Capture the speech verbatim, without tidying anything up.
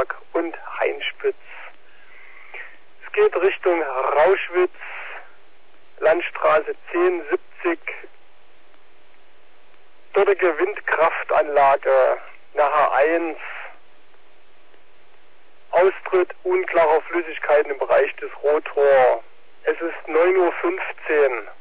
Berg und Heinspitz. Es geht Richtung Rauschwitz, Landstraße zehn siebzig. Dortige Windkraftanlage, eine H eins. Austritt unklarer Flüssigkeiten im Bereich des Rotor. Es ist neun Uhr fünfzehn.